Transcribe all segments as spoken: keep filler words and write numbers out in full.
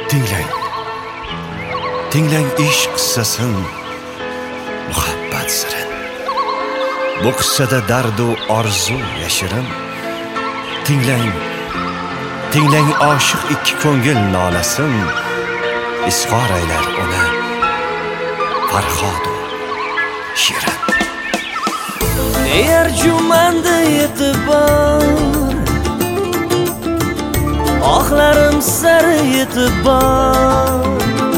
Tinglang, tinglang ishq qissasin, muhabbat sirin. Bu qissada dard u orzu yashirin. Tinglang, tinglang oshiq ikki ko'ngil nolasin, izhor aylar uni farhod u shirin. Erjumanda e'tibor, ohlarim sari yetib bor.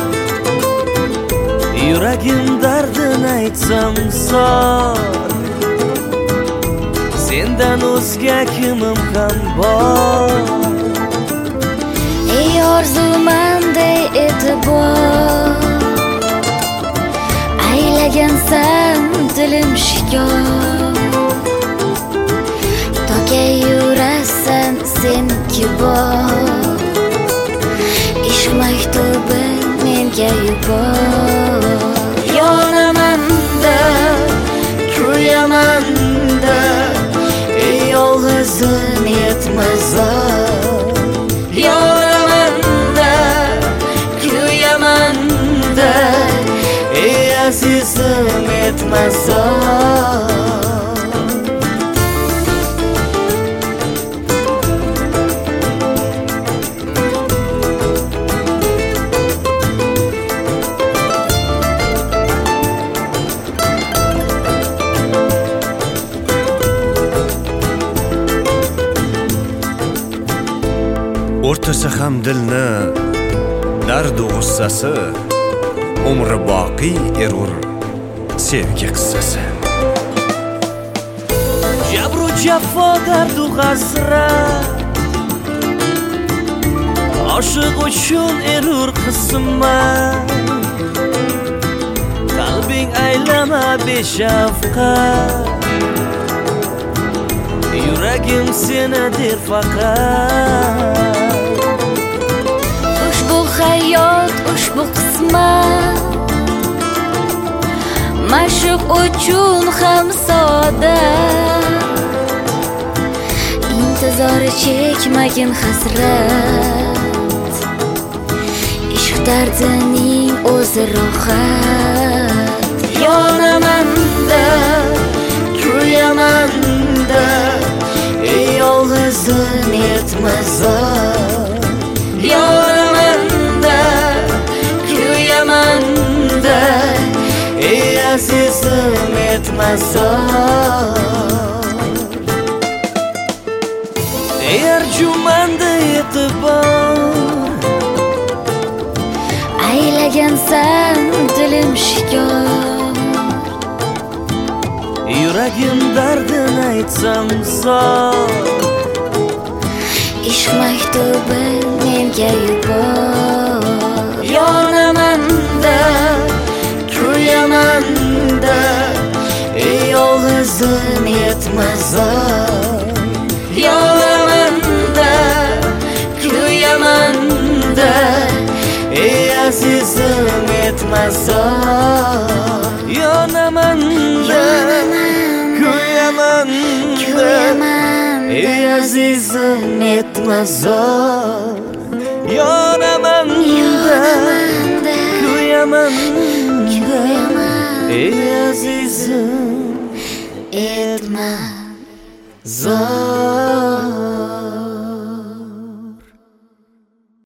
Yuragim dardini aytsam zor, sendan o'zga kimim ham bor. Ey orzumanda e'tibor, aylagansan dilim shikor. Tokay yurasan sen kibor, ishq maktubi menga yubor. Yonamanda, kuyamanda, ey yolg'izim yetmazor. Yonamanda, kuyamanda, ey azizim yetmazor. O'rtasa ham dilni dard u g'ussasi, umri boqiy erur sevgi qissasi. Jabru jafo dardu hasrat, oshiq uchun erur qismat. Qalbing aylama beshafqat, yuragim seni der faqat. Ushbu hayot, ushbu qismat, ma'shuq uchun ham saodat. Intizori chekmagin hasrat, ishq dardining o'zi rohat. Yonamanda, kuyamanda, ey yolg'izim yetmazor. Yonamanda, kuyamanda, ey azizim yetmazor. Erjumanda e'tibor, aylagansan dilim shikor. yuragim dardini aytsam zor. Ishq maktubi menga yubor. Yonamanda, kuyamanda, ey yolg'izim yetmazor. Yonamanda, kuyamanda, ey azizim yetmazor. Yonamanda, kuyamanda, ey azizim yetmazor. Yonamanda, kuyamanda, ey azizim yetmazor.